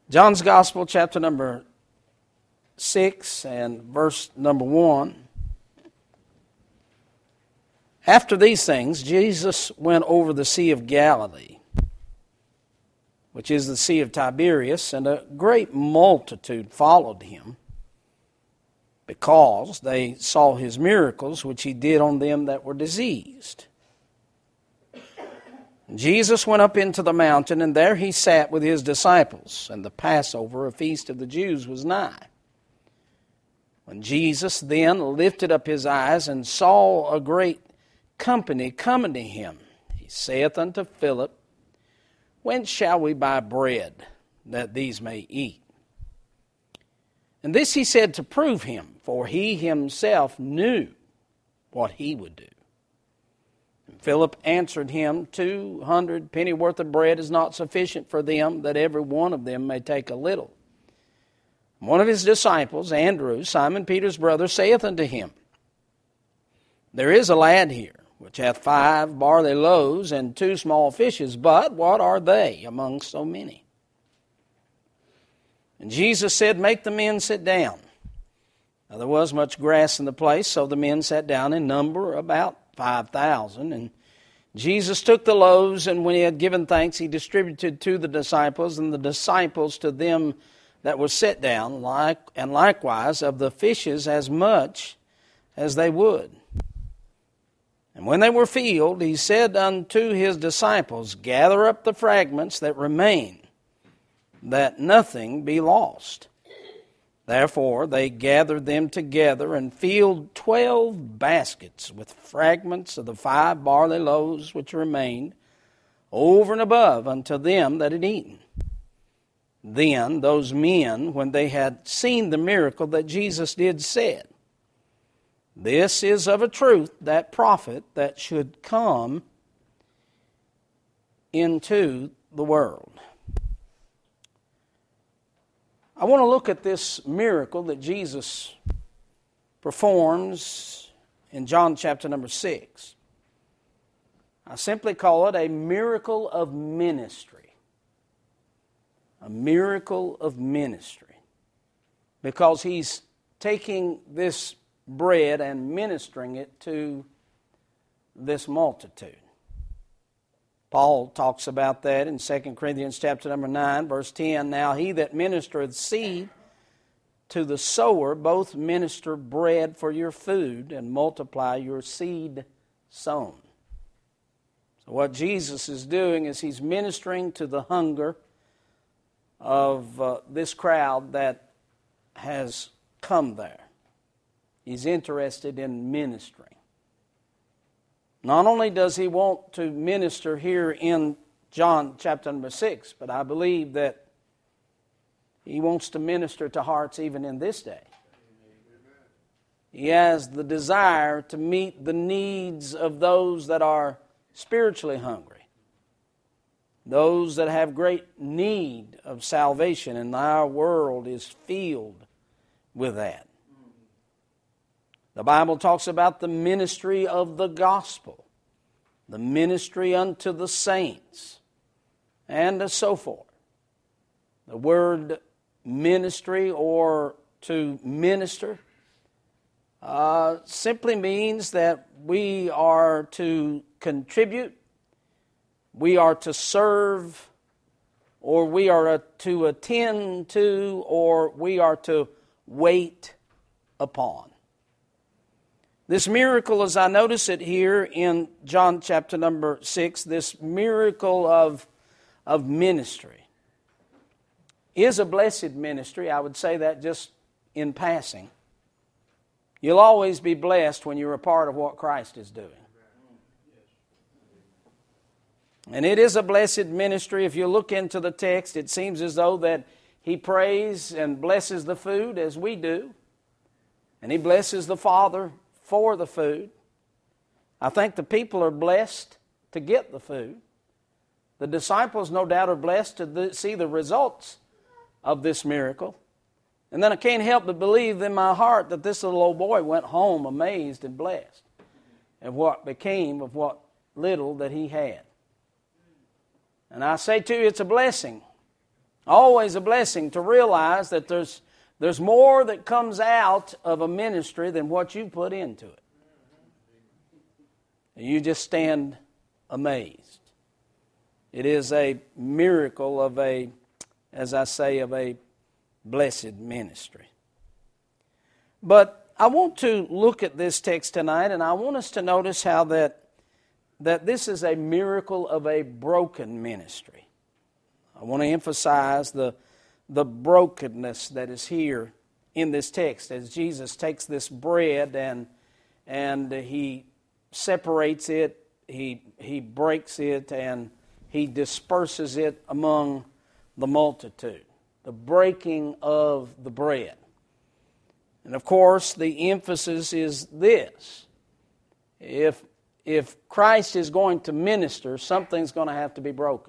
John's Gospel, chapter number 6 and verse number 1. After these things, Jesus went over the Sea of Galilee, which is the Sea of Tiberias, and a great multitude followed him, because they saw his miracles, which he did on them that were diseased. Jesus went up into the mountain, and there he sat with his disciples, and the Passover, a feast of the Jews, was nigh. When Jesus then lifted up his eyes and saw a great company coming to him, he saith unto Philip, Whence shall we buy bread, that these may eat? And this he said to prove him, for he himself knew what he would do. And Philip answered him, 200 pennyworth of bread is not sufficient for them, that every one of them may take a little. And one of his disciples, Andrew, Simon Peter's brother, saith unto him, There is a lad here, which hath 5 barley loaves and 2 small fishes, but what are they among so many? And Jesus said, Make the men sit down. Now there was much grass in the place, so the men sat down in number about 5,000. And Jesus took the loaves, and when he had given thanks, he distributed to the disciples, and the disciples to them that were set down, and likewise of the fishes as much as they would. And when they were filled, he said unto his disciples, Gather up the fragments that remain, that nothing be lost. Therefore they gathered them together and filled 12 baskets with fragments of the 5 barley loaves which remained, over and above unto them that had eaten. Then those men, when they had seen the miracle that Jesus did, said, This is of a truth that prophet that should come into the world. I want to look at this miracle that Jesus performs in John chapter number 6. I simply call it a miracle of ministry. A miracle of ministry. Because he's taking this bread and ministering it to this multitude. Paul talks about that in 2 Corinthians chapter number 9, verse 10. Now he that ministereth seed to the sower, both minister bread for your food, and multiply your seed sown. So what Jesus is doing is he's ministering to the hunger of this crowd that has come there. He's interested in ministering. Not only does he want to minister here in John chapter number 6, but I believe that he wants to minister to hearts even in this day. He has the desire to meet the needs of those that are spiritually hungry, those that have great need of salvation, and our world is filled with that. The Bible talks about the ministry of the gospel, the ministry unto the saints, and so forth. The word ministry or to minister simply means that we are to contribute, we are to serve, or we are to attend to, or we are to wait upon. This miracle, as I notice it here in John chapter number 6, this miracle of ministry is a blessed ministry. I would say that just in passing. You'll always be blessed when you're a part of what Christ is doing. And it is a blessed ministry. If you look into the text, it seems as though that he prays and blesses the food as we do. And he blesses the Father for the food. I think the people are blessed to get the food. The disciples, no doubt, are blessed to see the results of this miracle. And then I can't help but believe in my heart that this little old boy went home amazed and blessed at what became of what little that he had. And I say to you, it's a blessing Always a blessing to realize that there's more that comes out of a ministry than what you put into it. And you just stand amazed. It is a miracle of a, as I say, of a blessed ministry. But I want to look at this text tonight, and I want us to notice how that this is a miracle of a broken ministry. I want to emphasize the brokenness that is here in this text as Jesus takes this bread and He separates it, He breaks it, and He disperses it among the multitude. The breaking of the bread. And of course, the emphasis is this. If Christ is going to minister, something's going to have to be broken.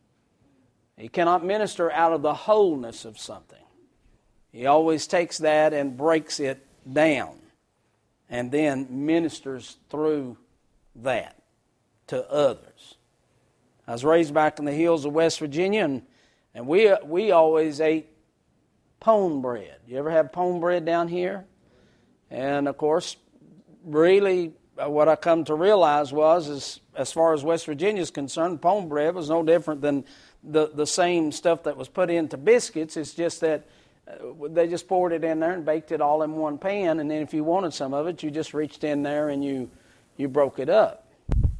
He cannot minister out of the wholeness of something. He always takes that and breaks it down and then ministers through that to others. I was raised back in the hills of West Virginia, and we always ate pone bread. You ever have pone bread down here? And of course, really what I come to realize is as far as West Virginia is concerned, pone bread was no different than the same stuff that was put into biscuits. It's just that they just poured it in there and baked it all in one pan, and then if you wanted some of it, you just reached in there and you broke it up.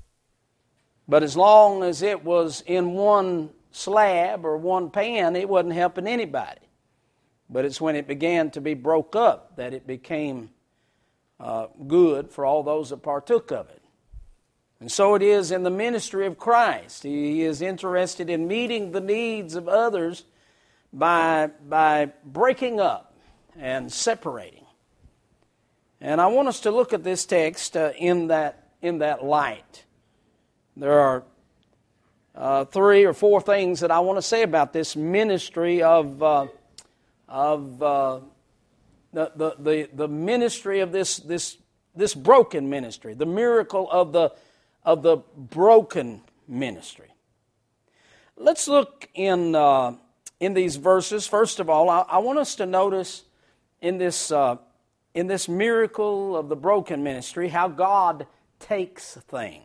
But as long as it was in one slab or one pan, it wasn't helping anybody. But it's when it began to be broke up that it became good for all those that partook of it. And so it is in the ministry of Christ. He is interested in meeting the needs of others by breaking up and separating. And I want us to look at this text in that light. There are 3 or 4 things that I want to say about this ministry of the ministry of this broken ministry, the miracle of the broken ministry. Let's look in these verses. First of all, I want us to notice in this miracle of the broken ministry how God takes things.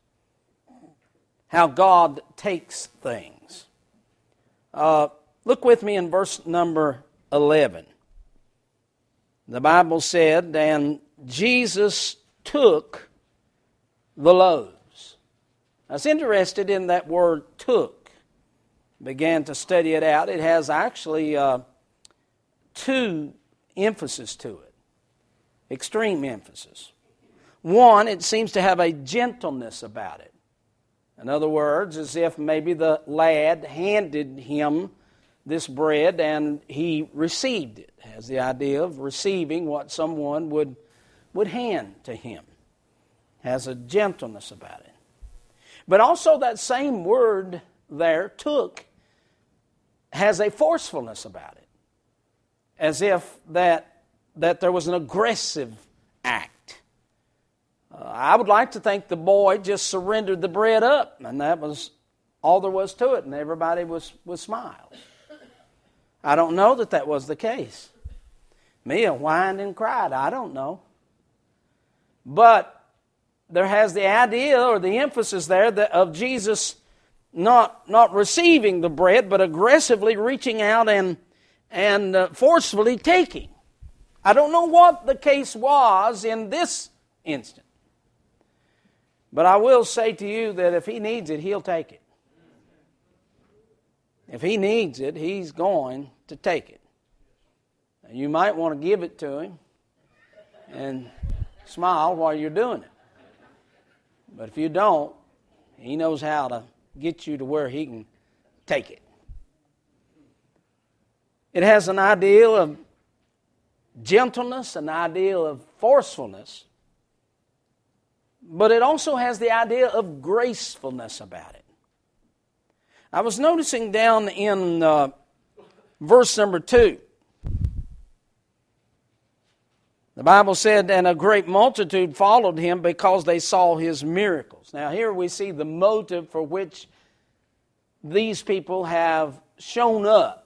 How God takes things. Look with me in verse number 11. The Bible said, and Jesus took the loaves. I was interested in that word took. Began to study it out. It has actually 2 emphases to it. Extreme emphasis. One, it seems to have a gentleness about it. In other words, as if maybe the lad handed him this bread and he received it. It has the idea of receiving what someone would hand to him. It has a gentleness about it. But also that same word there, took, has a forcefulness about it. As if that there was an aggressive act. I would like to think the boy just surrendered the bread up, and that was all there was to it, and everybody was smiled. I don't know that was the case. Mia whined and cried. I don't know. But there has the idea or the emphasis there of Jesus not receiving the bread, but aggressively reaching out and forcefully taking. I don't know what the case was in this instant. But I will say to you that if he needs it, he'll take it. If he needs it, he's going to take it. And you might want to give it to him and smile while you're doing it. But if you don't, he knows how to get you to where he can take it. It has an ideal of gentleness, an ideal of forcefulness, but it also has the idea of gracefulness about it. I was noticing down in verse number 2. The Bible said, and a great multitude followed him because they saw his miracles. Now here we see the motive for which these people have shown up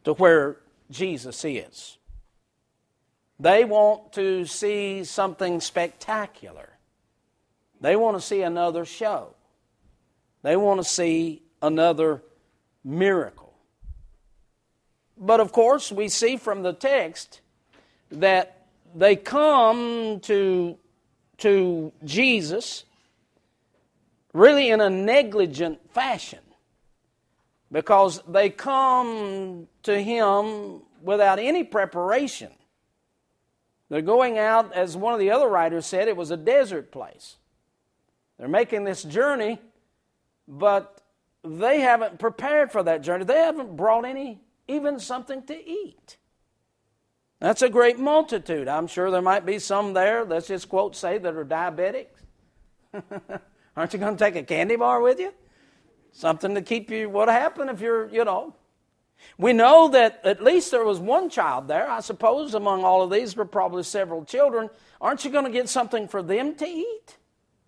to where Jesus is. They want to see something spectacular. They want to see another show. They want to see another miracle. But of course, we see from the text that they come to Jesus really in a negligent fashion, because they come to Him without any preparation. They're going out, as one of the other writers said, it was a desert place. They're making this journey, but they haven't prepared for that journey. They haven't brought even something to eat. That's a great multitude. I'm sure there might be some there, let's just quote say, that are diabetics. Aren't you going to take a candy bar with you? Something to keep you, what happened if you're, We know that at least there was one child there. I suppose among all of these were probably several children. Aren't you going to get something for them to eat?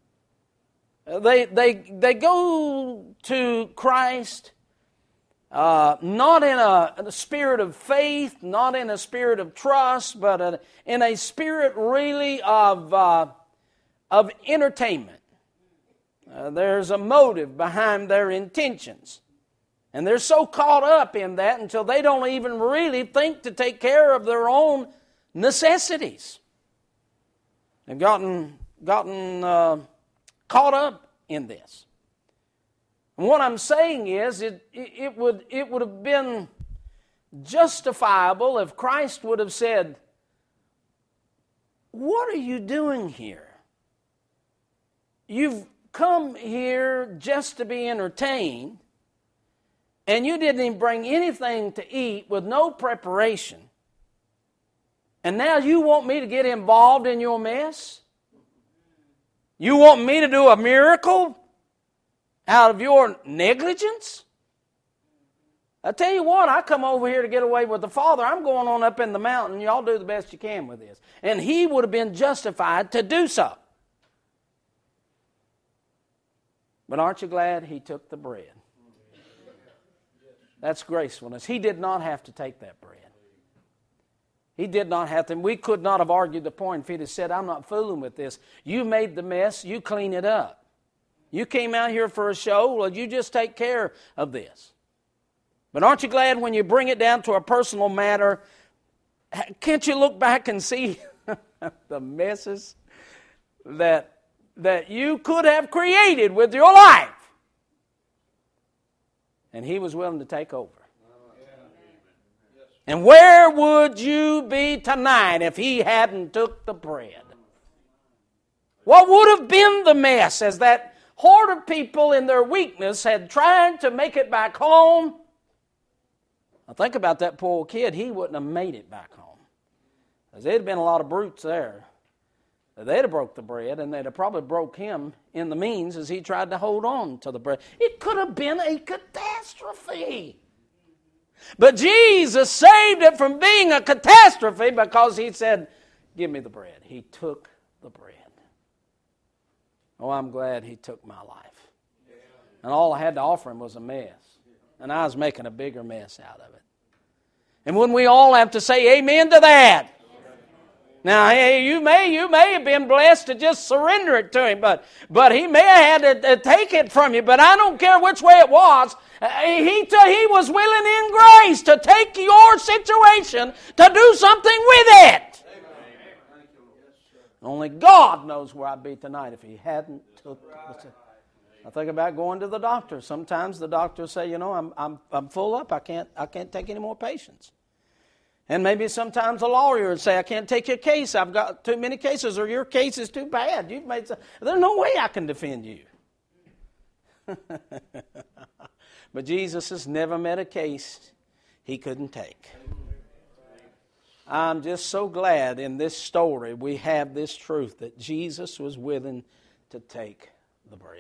They go to Christ not in a spirit of faith, not in a spirit of trust, but in a spirit really of entertainment. There's a motive behind their intentions. And they're so caught up in that until they don't even really think to take care of their own necessities. They've gotten caught up in this. And what I'm saying is, it would have been justifiable if Christ would have said, "What are you doing here? You've come here just to be entertained, and you didn't even bring anything to eat with no preparation. And now you want me to get involved in your mess? You want me to do a miracle out of your negligence? I tell you what, I come over here to get away with the Father. I'm going on up in the mountain. Y'all do the best you can with this." And He would have been justified to do so. But aren't you glad He took the bread? That's gracefulness. He did not have to take that bread. He did not have to. We could not have argued the point if He'd have said, "I'm not fooling with this. You made the mess. You clean it up. You came out here for a show. Well, you just take care of this." But aren't you glad when you bring it down to a personal matter, can't you look back and see the messes that you could have created with your life? And He was willing to take over. And where would you be tonight if He hadn't took the bread? What would have been the mess as that horde of people in their weakness had tried to make it back home? Now think about that poor kid. He wouldn't have made it back home. Because there'd been a lot of brutes there. They'd have broke the bread, and they'd have probably broke him in the means as he tried to hold on to the bread. It could have been a catastrophe. But Jesus saved it from being a catastrophe because He said, "Give me the bread." He took the bread. Oh, I'm glad He took my life. And all I had to offer Him was a mess. And I was making a bigger mess out of it. And wouldn't we all have to say amen to that? Now, you may have been blessed to just surrender it to Him, but He may have had to take it from you. But I don't care which way it was. He was willing in grace to take your situation to do something with it. Only God knows where I'd be tonight if He hadn't took it. I think about going to the doctor. Sometimes the doctors say, I'm full up. I can't take any more patients. And maybe sometimes a lawyer would say, "I can't take your case. I've got too many cases, or your case is too bad. There's no way I can defend you." But Jesus has never met a case He couldn't take. I'm just so glad in this story we have this truth that Jesus was willing to take the bread.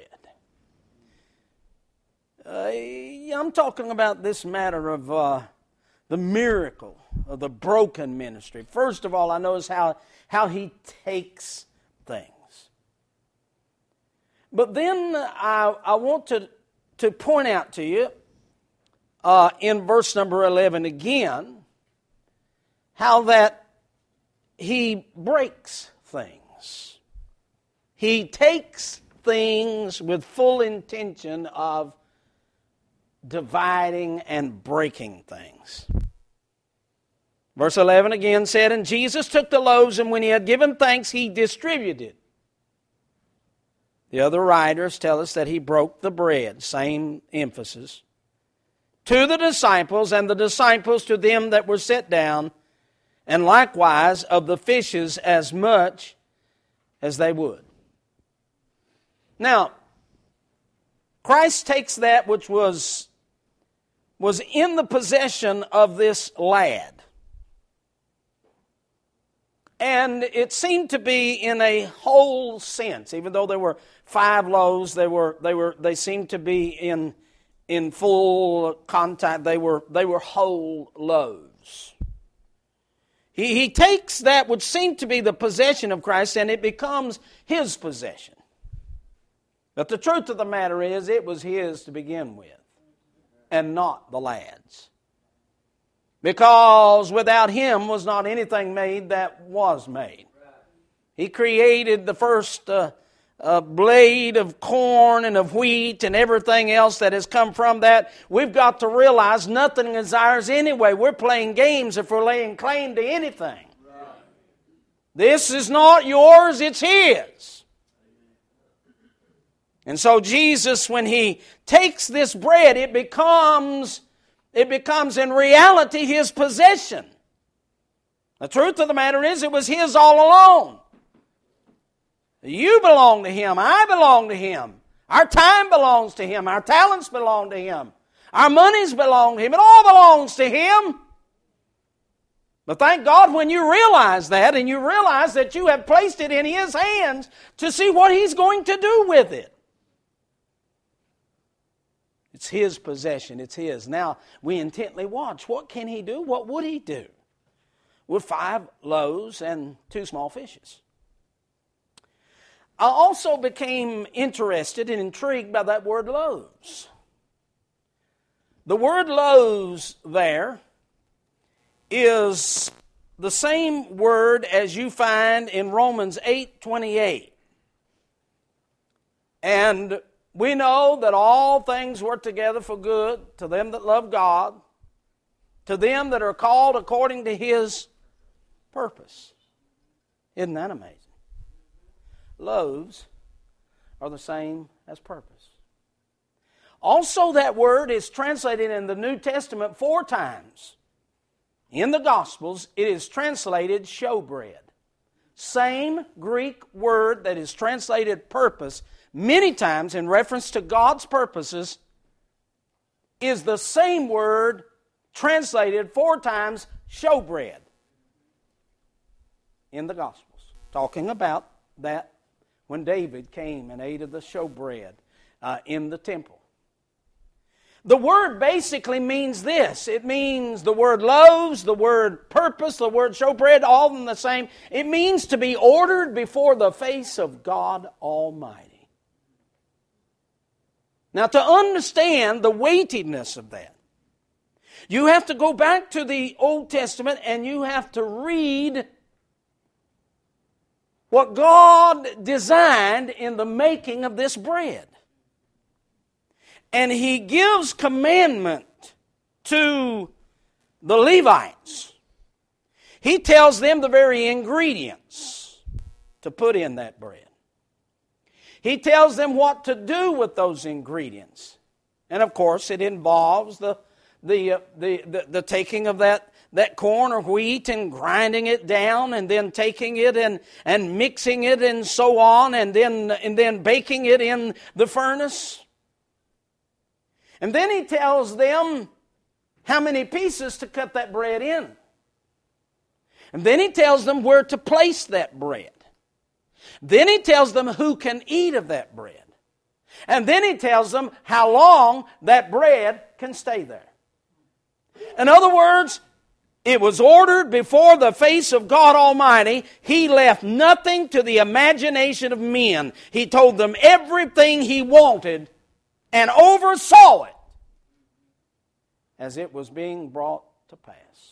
I'm talking about this matter of the miracle of the broken ministry. First of all, I notice how He takes things. But then I want to point out to you in verse number 11 again, how that He breaks things. He takes things with full intention of dividing and breaking things. Verse 11 again said, "And Jesus took the loaves, and when He had given thanks, He distributed." The other writers tell us that He broke the bread, same emphasis, to the disciples, and the disciples to them that were set down, and likewise of the fishes as much as they would. Now, Christ takes that which was in the possession of this lad, and it seemed to be in a whole sense. Even though there were 5 loaves, they seemed to be in full contact. They were whole loaves. He takes that which seemed to be the possession of Christ, and it becomes His possession. But the truth of the matter is, it was His to begin with, and not the lad's. Because without Him was not anything made that was made. He created the first blade of corn and of wheat and everything else that has come from that. We've got to realize nothing is ours anyway. We're playing games if we're laying claim to anything. This is not yours, it's His. And so Jesus, when He takes this bread, it becomes in reality His possession. The truth of the matter is, it was His all along. You belong to Him. I belong to Him. Our time belongs to Him. Our talents belong to Him. Our monies belong to Him. It all belongs to Him. But thank God when you realize that, and you realize that you have placed it in His hands to see what He's going to do with it. It's His possession. It's His. Now, we intently watch. What can He do? What would He do with 5 loaves and 2 small fishes? I also became interested and intrigued by that word loaves. The word loaves there is the same word as you find in Romans 8:28. And we know that all things work together for good to them that love God, to them that are called according to His purpose. Isn't that amazing? Loaves are the same as purpose. Also, that word is translated in the New Testament 4 times. In the Gospels, it is translated showbread. Same Greek word that is translated purpose many times in reference to God's purposes is the same word translated 4 times showbread in the Gospels. Talking about that when David came and ate of the showbread in the temple. The word basically means this. It means the word loaves, the word purpose, the word showbread, all of them the same. It means to be ordered before the face of God Almighty. Now, to understand the weightiness of that, you have to go back to the Old Testament and you have to read what God designed in the making of this bread. And He gives commandment to the Levites. He tells them the very ingredients to put in that bread. He tells them what to do with those ingredients. And of course, it involves the taking of that corn or wheat and grinding it down and then taking it and mixing it and so on and then baking it in the furnace. And then He tells them how many pieces to cut that bread in. And then He tells them where to place that bread. Then He tells them who can eat of that bread. And then He tells them how long that bread can stay there. In other words, it was ordered before the face of God Almighty. He left nothing to the imagination of men. He told them everything He wanted and oversaw it as it was being brought to pass.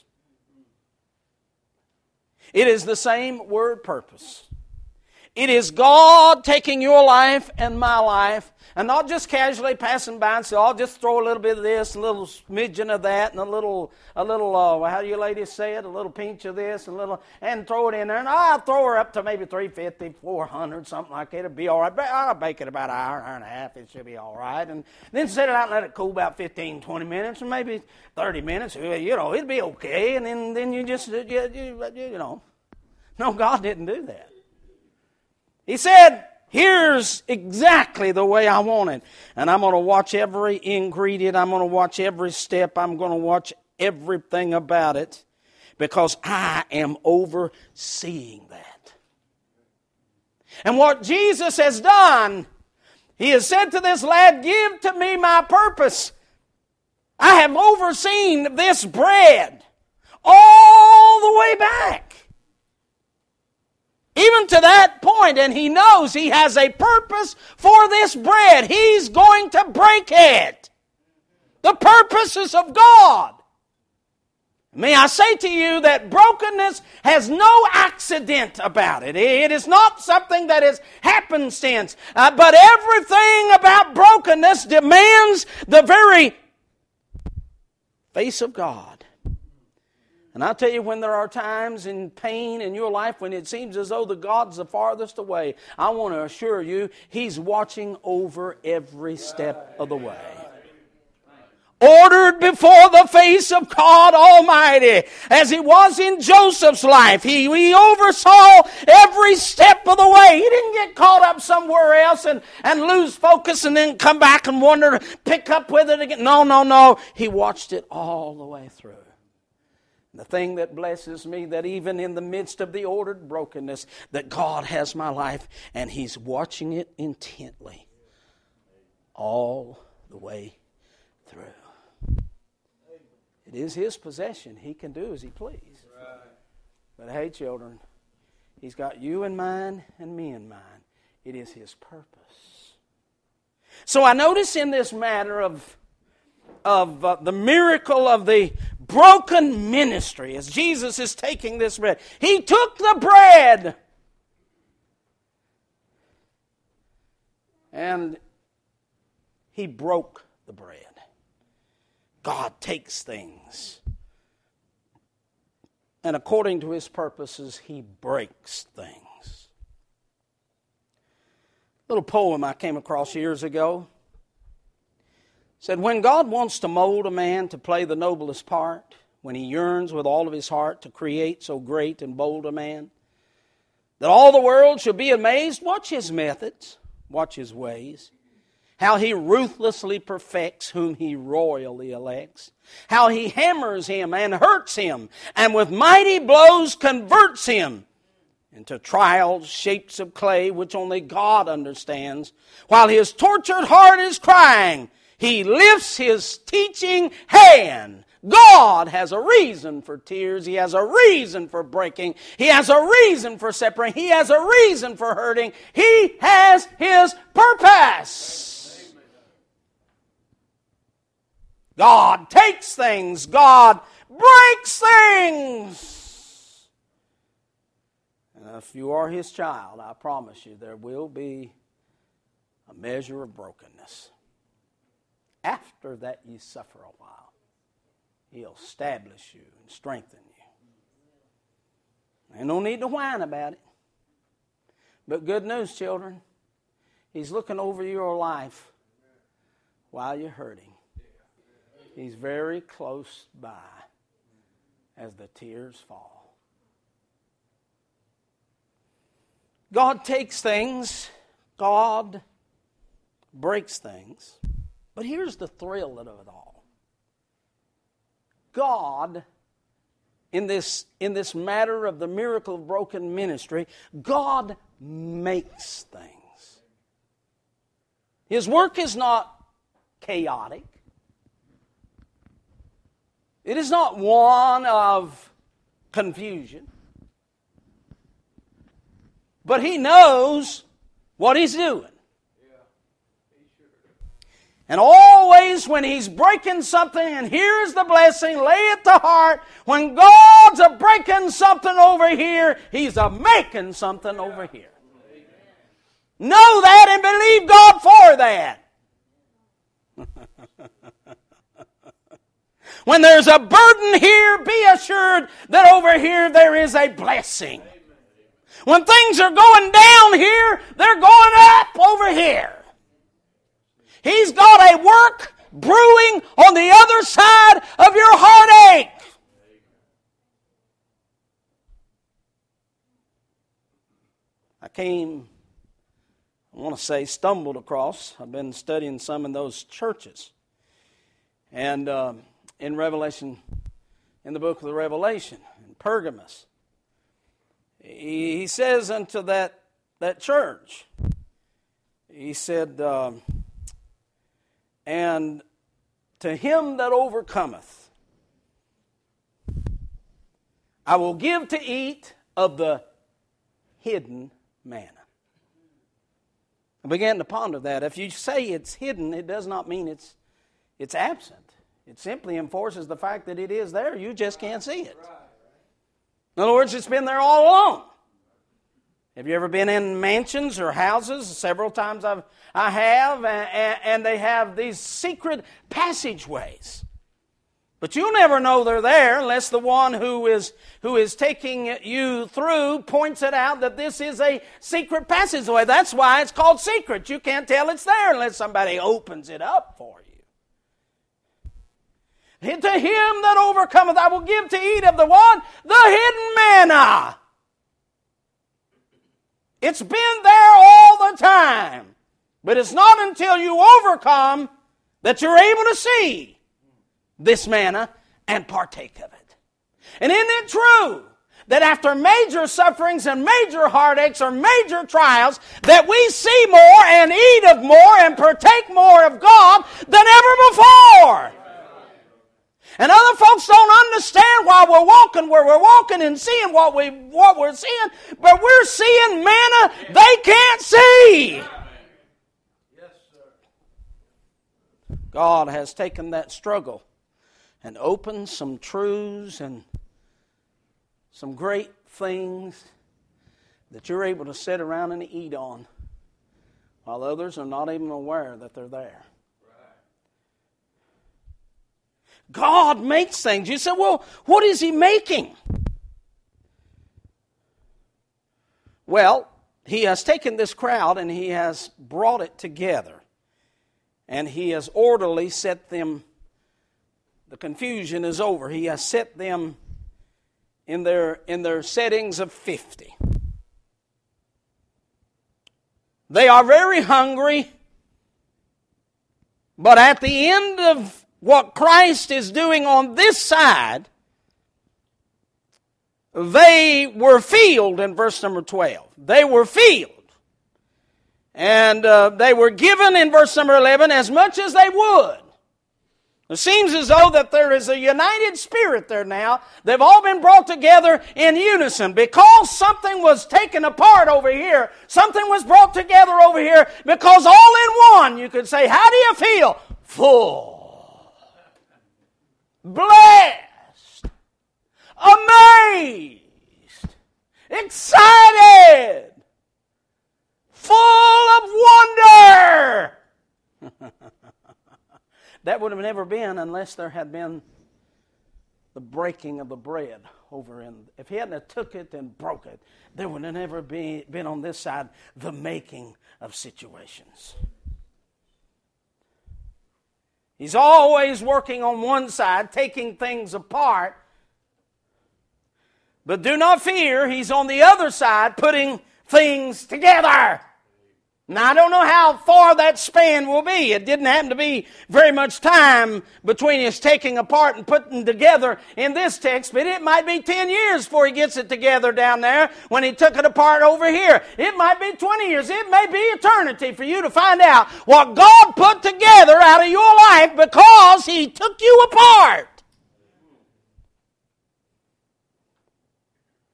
It is the same word purpose. It is God taking your life and my life and not just casually passing by and say, I'll just throw a little bit of this, a little smidgen of that, and a little, how do you ladies say it? A little pinch of this, and throw it in there. And I'll throw her up to maybe 350, 400, something like that. It'll be all right. I'll bake it about an hour, hour and a half. It should be all right. And then set it out and let it cool about 15, 20 minutes, or maybe 30 minutes. It'll be okay. And then you just, No, God didn't do that. He said, here's exactly the way I want it. And I'm going to watch every ingredient. I'm going to watch every step. I'm going to watch everything about it because I am overseeing that. And what Jesus has done, He has said to this lad, give to me my purpose. I have overseen this bread all the way back. Even to that point, and he knows he has a purpose for this bread. He's going to break it. The purposes of God. May I say to you that brokenness has no accident about it. It is not something that is happenstance. But everything about brokenness demands the very face of God. And I'll tell you, when there are times in pain in your life when it seems as though the God's the farthest away, I want to assure you, He's watching over every step of the way. Ordered before the face of God Almighty, as it was in Joseph's life. He oversaw every step of the way. He didn't get caught up somewhere else and lose focus and then come back and wonder, pick up with it again. No. He watched it all the way through. The thing that blesses me, that even in the midst of the ordered brokenness, that God has my life and He's watching it intently all the way through. It is His possession. He can do as He please. But hey, children, He's got you in mind and me in mind. It is His purpose. So I notice in this matter of the miracle of the broken ministry, as Jesus is taking this bread, He took the bread and He broke the bread. God takes things, and according to His purposes, He breaks things. A little poem I came across years ago said, when God wants to mold a man to play the noblest part, when He yearns with all of His heart to create so great and bold a man, that all the world shall be amazed, watch His methods, watch His ways, how He ruthlessly perfects whom He royally elects, how He hammers him and hurts him, and with mighty blows converts him into trials, shapes of clay, which only God understands, while his tortured heart is crying, He lifts His teaching hand. God has a reason for tears. He has a reason for breaking. He has a reason for separating. He has a reason for hurting. He has His purpose. God takes things. God breaks things. And if you are His child, I promise you there will be a measure of brokenness. After that you suffer a while, He'll establish you and strengthen you. Ain't no need to whine about it. But good news, children, He's looking over your life while you're hurting. He's very close by as the tears fall. God takes things. God breaks things. But here's the thrill of it all. God, in this matter of the miracle of broken ministry, God makes things. His work is not chaotic. It is not one of confusion. But He knows what He's doing. And always when He's breaking something, and here's the blessing, lay it to heart, when God's a breaking something over here, He's a making something over here. Know that and believe God for that. When there's a burden here, be assured that over here there is a blessing. When things are going down here, they're going up over here. He's got a work brewing on the other side of your heartache. Stumbled across. I've been studying some in those churches. And in Revelation, in the book of the Revelation, in Pergamos, he says unto that church, he said, and to him that overcometh, I will give to eat of the hidden manna. I began to ponder that. If you say it's hidden, it does not mean it's absent. It simply enforces the fact that it is there. You just can't see it. In other words, it's been there all along. Have you ever been in mansions or houses? Several times I have, and they have these secret passageways. But you'll never know they're there unless the one who is taking you through points it out that this is a secret passageway. That's why it's called secret. You can't tell it's there unless somebody opens it up for you. And to him that overcometh, I will give to eat of the what? The hidden manna. It's been there all the time. But it's not until you overcome that you're able to see this manna and partake of it. And isn't it true that after major sufferings and major heartaches or major trials, that we see more and eat of more and partake more of God than ever before? And other folks don't understand why we're walking where we're walking and seeing what we're seeing, but we're seeing manna they can't see. Yes, sir. God has taken that struggle and opened some truths and some great things that you're able to sit around and eat on while others are not even aware that they're there. God makes things. You say, well, what is He making? Well, He has taken this crowd and He has brought it together. And He has orderly set them, the confusion is over. He has set them in their settings of 50. They are very hungry, but at the end of what Christ is doing on this side, they were filled in verse number 12. They were filled. And they were given in verse number 11 as much as they would. It seems as though that there is a united spirit there now. They've all been brought together in unison. Because something was taken apart over here, something was brought together over here, because all in one, you could say, how do you feel? Full. Blessed, amazed, excited, full of wonder. That would have never been unless there had been the breaking of the bread over in. If He hadn't have took it and broke it, there would have never been on this side the making of situations. He's always working on one side, taking things apart. But do not fear, He's on the other side, putting things together. Now, I don't know how far that span will be. It didn't happen to be very much time between His taking apart and putting together in this text, but it might be 10 years before He gets it together down there when He took it apart over here. It might be 20 years. It may be eternity for you to find out what God put together out of your life because He took you apart.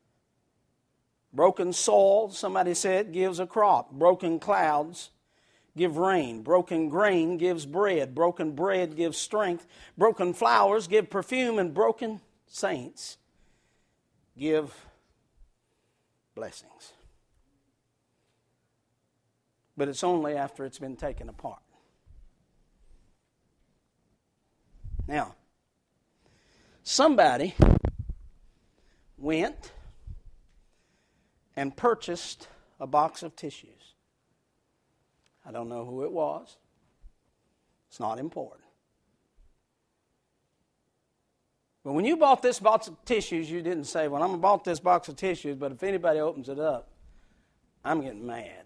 Broken soil, somebody said, gives a crop. Broken clouds give rain. Broken grain gives bread. Broken bread gives strength. Broken flowers give perfume. And broken saints give blessings. But it's only after it's been taken apart. Now, somebody went and purchased a box of tissues. I don't know who it was. It's not important. But when you bought this box of tissues, you didn't say, well, I'm going to bought this box of tissues, but if anybody opens it up, I'm getting mad.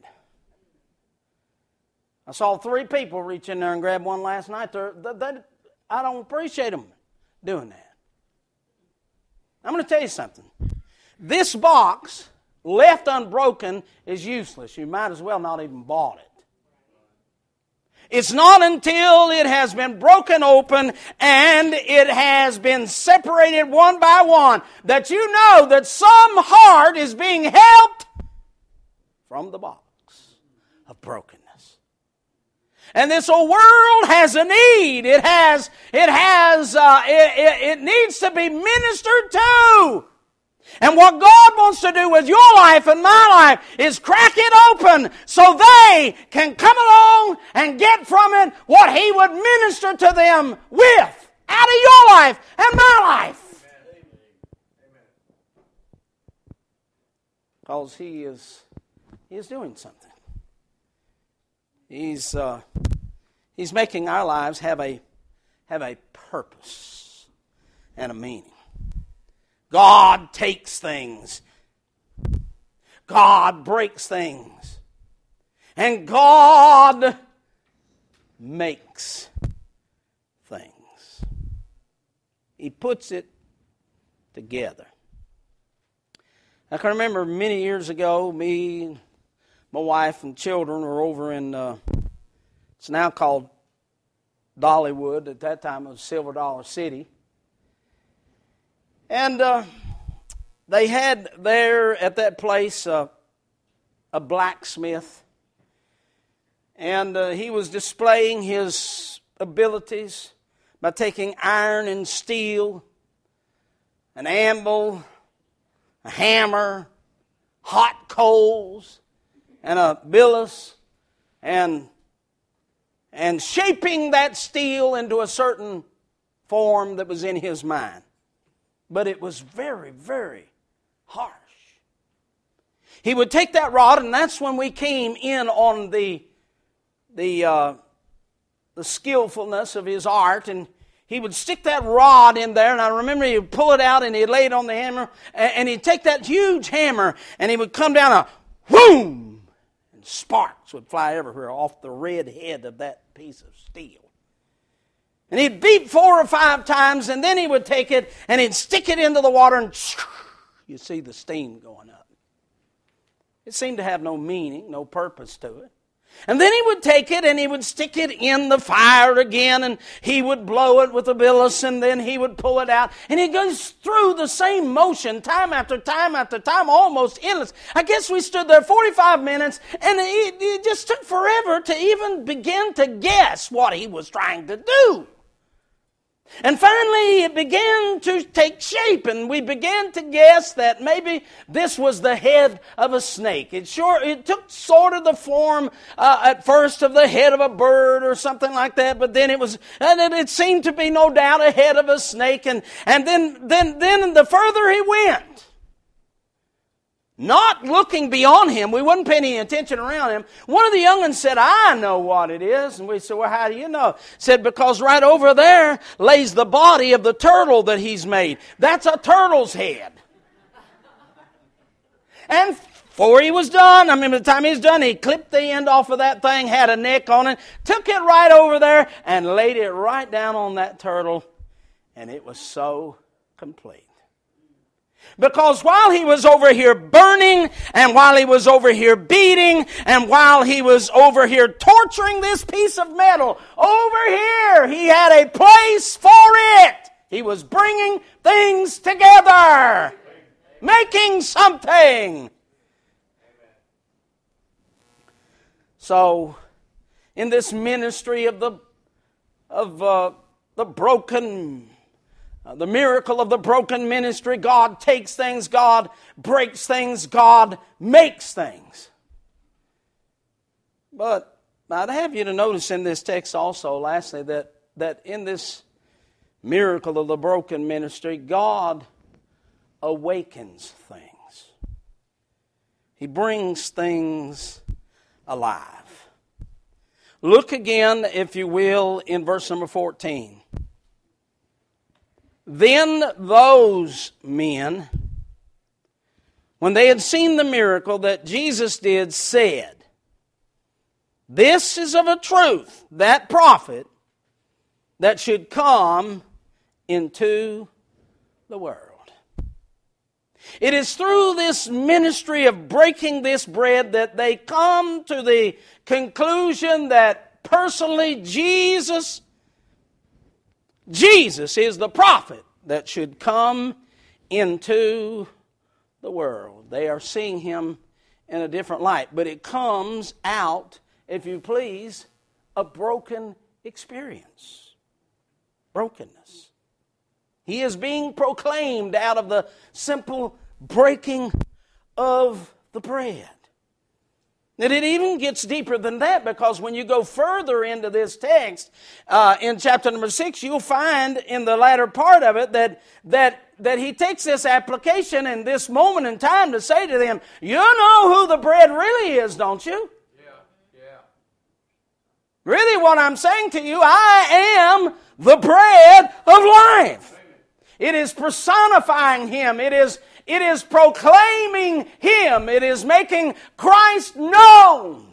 I saw 3 people reach in there and grab one last night. I don't appreciate them doing that. I'm going to tell you something. This box, left unbroken, is useless. You might as well not even bought it. It's not until it has been broken open and it has been separated one by one that you know that some heart is being helped from the box of brokenness. And this old world has a need. It needs to be ministered to. And what God wants to do with your life and my life is crack it open so they can come along and get from it what He would minister to them with out of your life and my life. Because He is doing something. He's making our lives have a purpose and a meaning. God takes things. God breaks things. And God makes things. He puts it together. I can remember many years ago, me, my wife, and children were over in, it's now called Dollywood. At that time it was Silver Dollar City. And they had there at that place a blacksmith. And he was displaying his abilities by taking iron and steel, an anvil, a hammer, hot coals, and a billis, and shaping that steel into a certain form that was in his mind. But it was very, very harsh. He would take that rod, and that's when we came in on the skillfulness of his art, and he would stick that rod in there, and I remember he would pull it out, and he'd lay it on the hammer, and he'd take that huge hammer, and he would come down a whoom, and sparks would fly everywhere off the red head of that piece of steel. And he'd beat 4 or 5 times, and then he would take it, and he'd stick it into the water, and you see the steam going up. It seemed to have no meaning, no purpose to it. And then he would take it, and he would stick it in the fire again, and he would blow it with a billis, and then he would pull it out. And he goes through the same motion time after time after time, almost endless. I guess we stood there 45 minutes, and it just took forever to even begin to guess what he was trying to do. And finally, it began to take shape, and we began to guess that maybe this was the head of a snake. It took sort of the form at first of the head of a bird or something like that, but then it seemed to be no doubt a head of a snake, and then the further he went, not looking beyond him, we wasn't paying any attention around him. One of the young'uns said, I know what it is. And we said, well, how do you know? Said, because right over there lays the body of the turtle that he's made. That's a turtle's head. And before he was done, by the time he was done, he clipped the end off of that thing, had a neck on it, took it right over there, and laid it right down on that turtle. And it was so complete. Because while he was over here burning, and while he was over here beating, and while he was over here torturing this piece of metal, over here he had a place for it. He was bringing things together, making something. So in this ministry of the broken, the miracle of the broken ministry. God takes things, God breaks things, God makes things. But I'd have you to notice in this text also, lastly, that in this miracle of the broken ministry, God awakens things. He brings things alive. Look again, if you will, in verse number 14. Then those men, when they had seen the miracle that Jesus did, said, "This is of a truth that prophet that should come into the world." It is through this ministry of breaking this bread that they come to the conclusion that personally Jesus is the prophet that should come into the world. They are seeing Him in a different light, but it comes out, if you please, a broken experience. Brokenness. He is being proclaimed out of the simple breaking of the bread. And it even gets deeper than that, because when you go further into this text, in chapter number 6, you'll find in the latter part of it that he takes this application and this moment in time to say to them, "You know who the bread really is, don't you?" Yeah. Really, what I'm saying to you, I am the bread of life. It is personifying Him. It is proclaiming Him. It is making Christ known.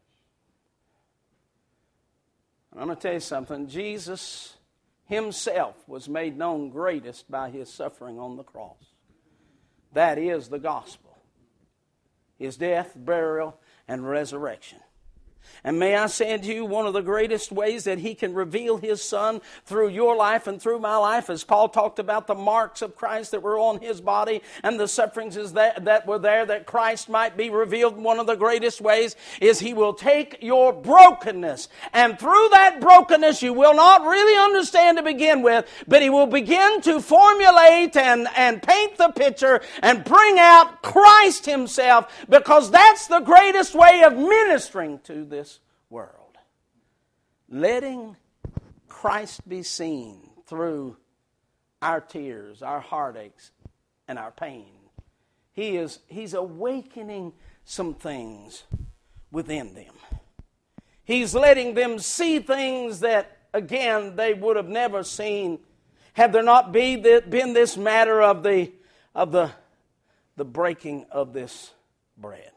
I'm going to tell you something. Jesus Himself was made known greatest by His suffering on the cross. That is the gospel. His death, burial, and resurrection. And may I say to you, one of the greatest ways that He can reveal His Son through your life and through my life, as Paul talked about the marks of Christ that were on His body and the sufferings that were there that Christ might be revealed. One of the greatest ways is He will take your brokenness, and through that brokenness you will not really understand to begin with, but He will begin to formulate and paint the picture and bring out Christ Himself, because that's the greatest way of ministering to this world. Letting Christ be seen through our tears, our heartaches, and our pain. He's awakening some things within them. He's letting them see things that, again, they would have never seen had there not been this matter of the breaking of this bread.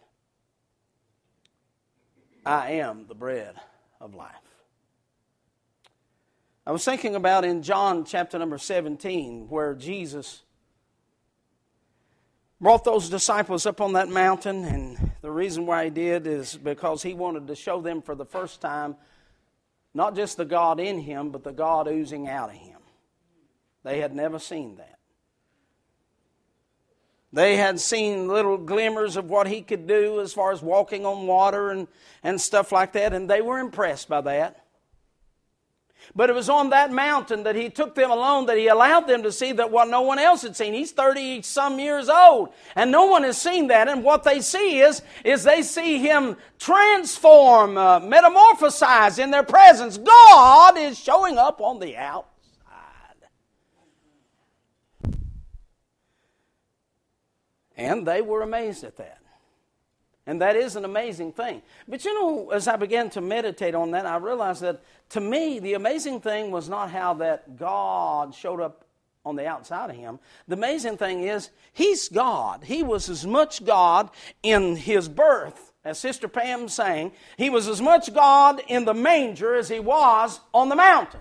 I am the bread of life. I was thinking about in John chapter number 17, where Jesus brought those disciples up on that mountain, and the reason why He did is because He wanted to show them for the first time not just the God in Him, but the God oozing out of Him. They had never seen that. They had seen little glimmers of what He could do as far as walking on water and stuff like that, and they were impressed by that. But it was on that mountain that He took them alone, that He allowed them to see that what no one else had seen. He's 30-some years old, and no one has seen that. And what they see is they see Him transform, metamorphosize in their presence. God is showing up on the outside. And they were amazed at that. And that is an amazing thing. But you know, as I began to meditate on that, I realized that to me, the amazing thing was not how that God showed up on the outside of Him. The amazing thing is, He's God. He was as much God in His birth, as Sister Pam sang. He was as much God in the manger as He was on the mountain.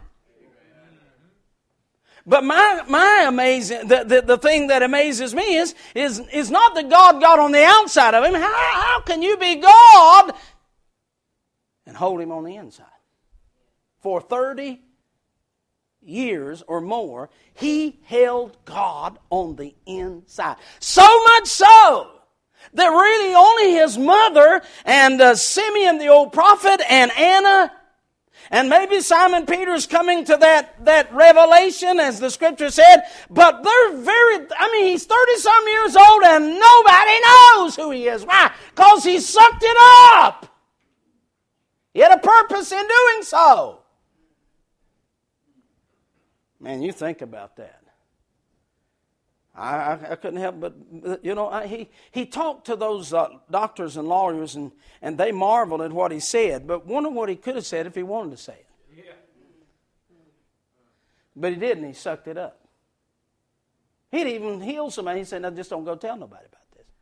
But my amazing, the thing that amazes me is not that God got on the outside of Him. How can you be God and hold Him on the inside? For 30 years or more, He held God on the inside. So much so That really only his mother and Simeon the old prophet and Anna, and maybe Simon Peter's coming to that revelation, as the Scripture said, but he's 30-some years old and nobody knows who he is. Why? Because he sucked it up. He had a purpose in doing so. Man, you think about that. I couldn't help but, he talked to those doctors and lawyers, and they marveled at what he said, but wonder what he could have said if he wanted to say it. Yeah. But he didn't. He sucked it up. He'd even healed somebody. He said, "No, just don't go tell nobody about this."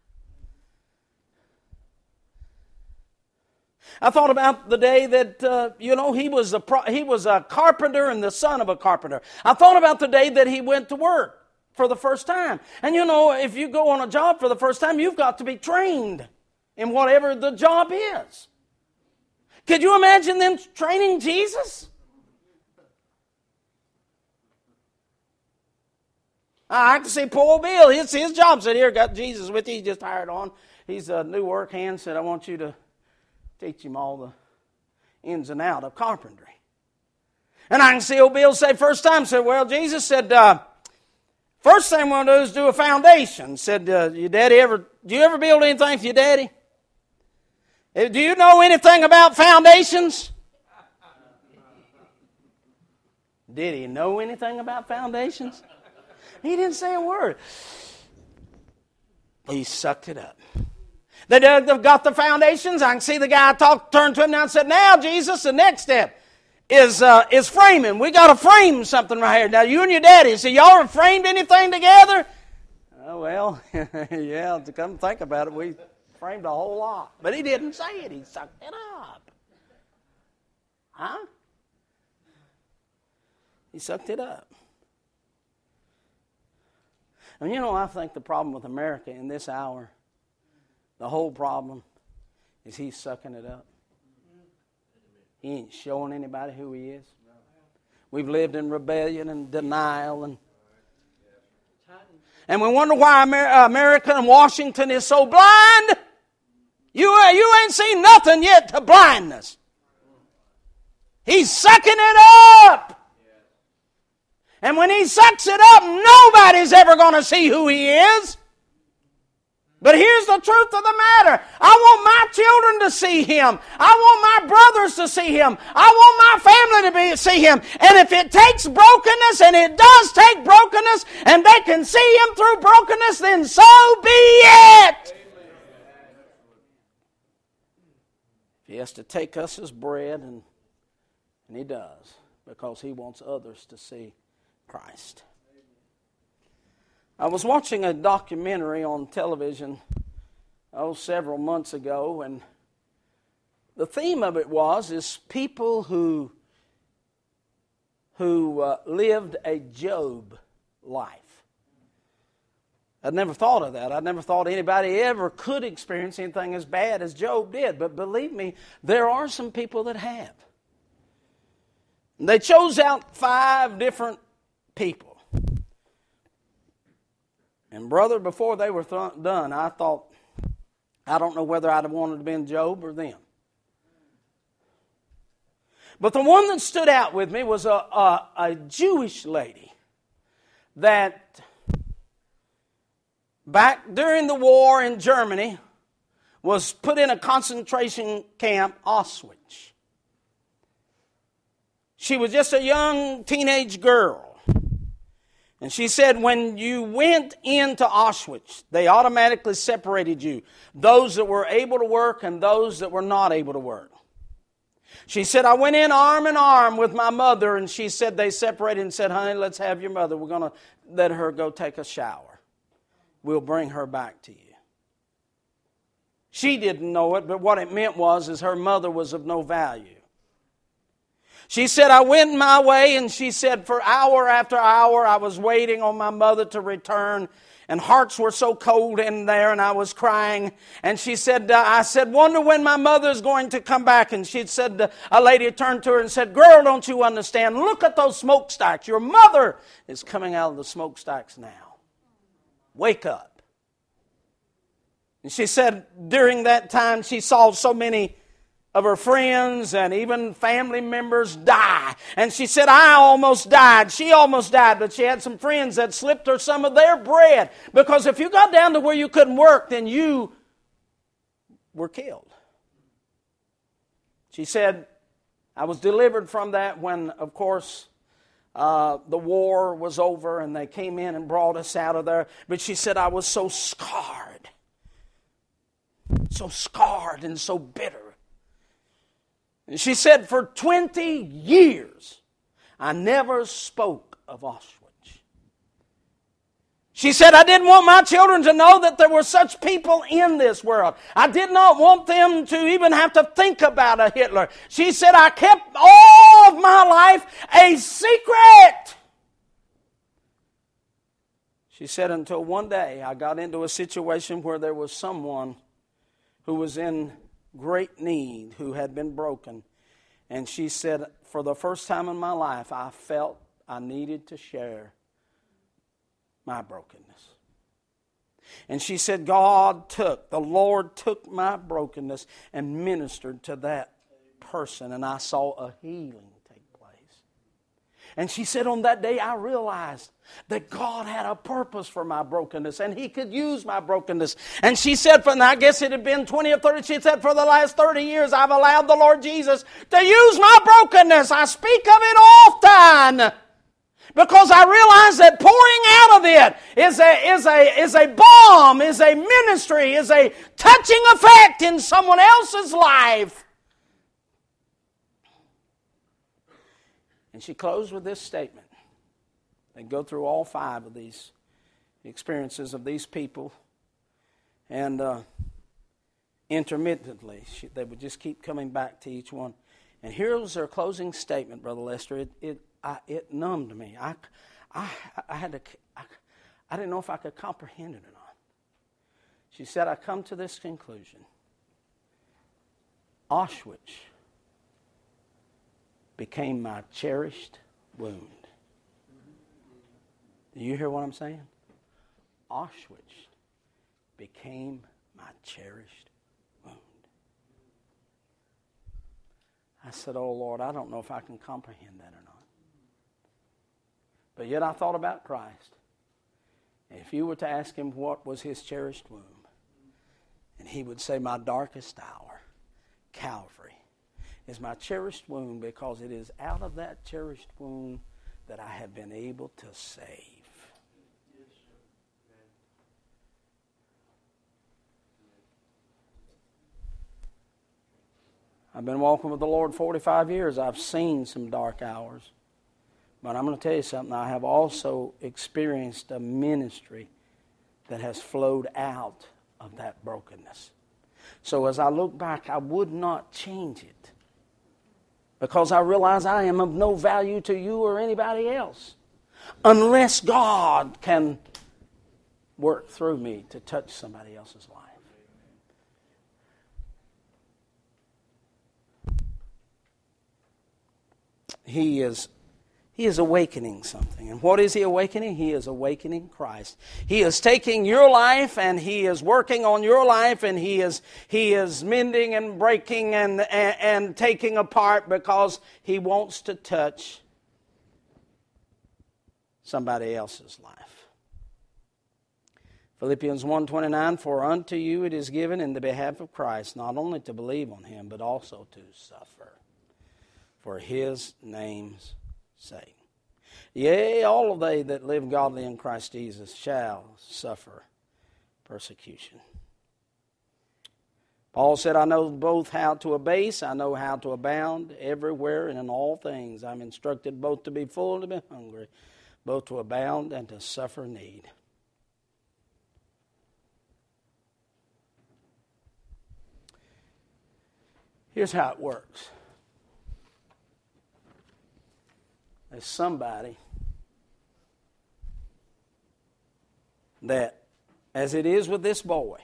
I thought about the day that, he was a carpenter and the son of a carpenter. I thought about the day that he went to work for the first time. And if you go on a job for the first time, you've got to be trained in whatever the job is. Could you imagine them training Jesus? I can see poor old Bill. His job said, "Here, got Jesus with you. He just hired on. He's a new work hand. Said, I want you to teach him all the ins and outs of carpentry." And I can see old Bill say first time, said, "Well, Jesus said, first thing we're going to do is do a foundation." Said, do you ever build anything for your daddy? Do you know anything about foundations? Did he know anything about foundations? He didn't say a word. He sucked it up. They've got the foundations. I can see the guy turned to him now and said, "Now, Jesus, the next step is framing. We got to frame something right here. Now, you and your daddy, so y'all ever framed anything together?" "Oh, well, yeah, to come think about it, we framed a whole lot." But he didn't say it. He sucked it up. Huh? He sucked it up. And I think the problem with America in this hour, the whole problem, is he's sucking it up. He ain't showing anybody who he is. We've lived in rebellion and denial, and we wonder why America and Washington is so blind. You ain't seen nothing yet to blindness. He's sucking it up. And when he sucks it up, nobody's ever going to see who he is. But here's the truth of the matter. I want my children to see him. I want my brothers to see him. I want my family to see him. And if it takes brokenness, and it does take brokenness, and they can see him through brokenness, then so be it. He has to take us as bread, and he does, because he wants others to see Christ. I was watching a documentary on television several months ago, and the theme of it is people who lived a Job life. I'd never thought of that. I'd never thought anybody ever could experience anything as bad as Job did. But believe me, there are some people that have. They chose out 5 different people. And brother, before they were done, I thought, I don't know whether I'd have wanted to have been Job or them. But the one that stood out with me was a Jewish lady that back during the war in Germany was put in a concentration camp, Auschwitz. She was just a young teenage girl. And she said when you went into Auschwitz, they automatically separated you. Those that were able to work and those that were not able to work. She said, I went in arm in arm with my mother, and she said they separated and said, honey, let's have your mother. We're going to let her go take a shower. We'll bring her back to you. She didn't know it, but what it meant is her mother was of no value. She said, I went my way, and she said, for hour after hour, I was waiting on my mother to return, and hearts were so cold in there, and I was crying. And she said, I said, wonder when my mother's going to come back. And she said, a lady turned to her and said, girl, don't you understand? Look at those smokestacks. Your mother is coming out of the smokestacks now. Wake up. And she said during that time she saw so many of her friends and even family members die. And she said, I almost died. She almost died, but she had some friends that slipped her some of their bread. Because if you got down to where you couldn't work, then you were killed. She said, I was delivered from that when, of course, the war was over and they came in and brought us out of there. But she said, I was so scarred and so bitter. And she said, for 20 years, I never spoke of Auschwitz. She said, I didn't want my children to know that there were such people in this world. I did not want them to even have to think about a Hitler. She said, I kept all of my life a secret. She said, until one day I got into a situation where there was someone who was in great need, who had been broken. And she said, for the first time in my life, I felt I needed to share my brokenness. And she said, the Lord took my brokenness and ministered to that person. And I saw a healing take place. And she said, on that day, I realized that God had a purpose for my brokenness and He could use my brokenness. And she said, I guess it had been 20 or 30, she said, for the last 30 years, I've allowed the Lord Jesus to use my brokenness. I speak of it often because I realize that pouring out of it is a balm, is a ministry, is a touching effect in someone else's life. And she closed with this statement. They go through all 5 of these experiences of these people. And intermittently, they would just keep coming back to each one. And here was their closing statement, Brother Lester. It numbed me. I didn't know if I could comprehend it or not. She said, I come to this conclusion. Auschwitz became my cherished wound. Do you hear what I'm saying? Auschwitz became my cherished wound. I said, oh Lord, I don't know if I can comprehend that or not. But yet I thought about Christ. And if you were to ask Him what was His cherished wound, and He would say, my darkest hour, Calvary, is my cherished wound, because it is out of that cherished wound that I have been able to save. I've been walking with the Lord 45 years. I've seen some dark hours. But I'm going to tell you something. I have also experienced a ministry that has flowed out of that brokenness. So as I look back, I would not change it, because I realize I am of no value to you or anybody else unless God can work through me to touch somebody else's life. He is awakening something. And what is He awakening? He is awakening Christ. He is taking your life and He is working on your life, and He is mending and breaking and taking apart, because He wants to touch somebody else's life. Philippians 1:29, for unto you it is given in the behalf of Christ not only to believe on Him, but also to suffer for His name's sake. Yea, all of they that live godly in Christ Jesus shall suffer persecution. Paul said, I know both how to abase, I know how to abound everywhere and in all things. I'm instructed both to be full and to be hungry, both to abound and to suffer need. Here's how it works. There's somebody that, as it is with this boy,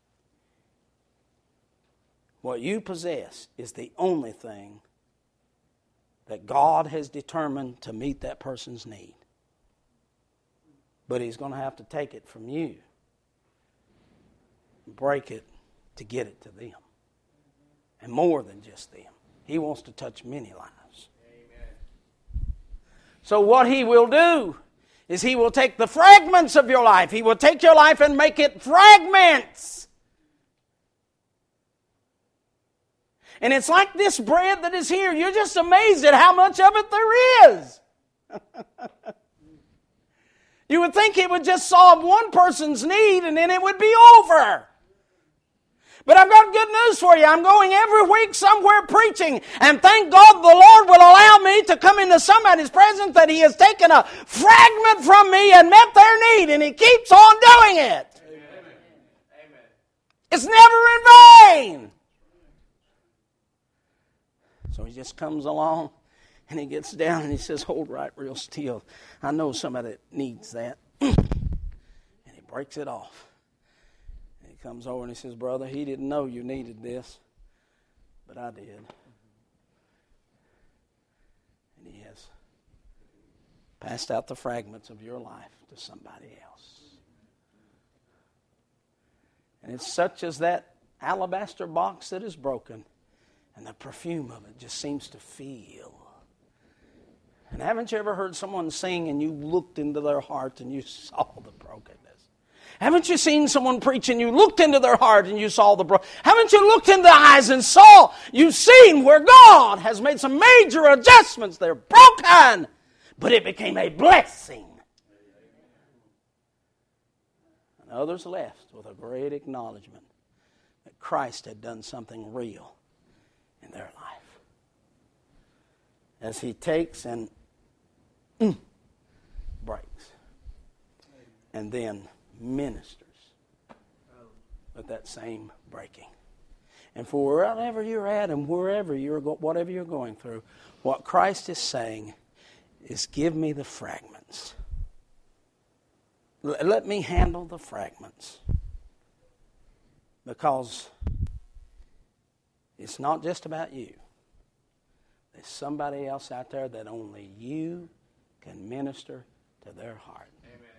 what you possess is the only thing that God has determined to meet that person's need. But He's going to have to take it from you break it to get it to them. And more than just them. He wants to touch many lives. Amen. So what He will do is He will take the fragments of your life. He will take your life and make it fragments. And it's like this bread that is here. You're just amazed at how much of it there is. You would think it would just solve one person's need and then it would be over. But I've got good news for you. I'm going every week somewhere preaching, and thank God the Lord will allow me to come into somebody's presence that He has taken a fragment from me and met their need, and He keeps on doing it. Amen. It's never in vain. So He just comes along, and He gets down, and He says, hold right real still. I know somebody that needs that. And He breaks it off. Comes over and he says, brother, he didn't know you needed this, but I did. And He has passed out the fragments of your life to somebody else. And it's such as that alabaster box that is broken, and the perfume of it just seems to feel. And haven't you ever heard someone sing and you looked into their heart and you saw the brokenness? Haven't you seen someone preach and you looked into their heart and you saw the broken? Haven't you looked in the eyes and you've seen where God has made some major adjustments? They're broken, but it became a blessing. And others left with a great acknowledgement that Christ had done something real in their life. As He takes and breaks, and then ministers with that same breaking. And for wherever you're at and whatever you're going through, what Christ is saying is, give me the fragments. Let me handle the fragments. Because it's not just about you. There's somebody else out there that only you can minister to their heart. Amen.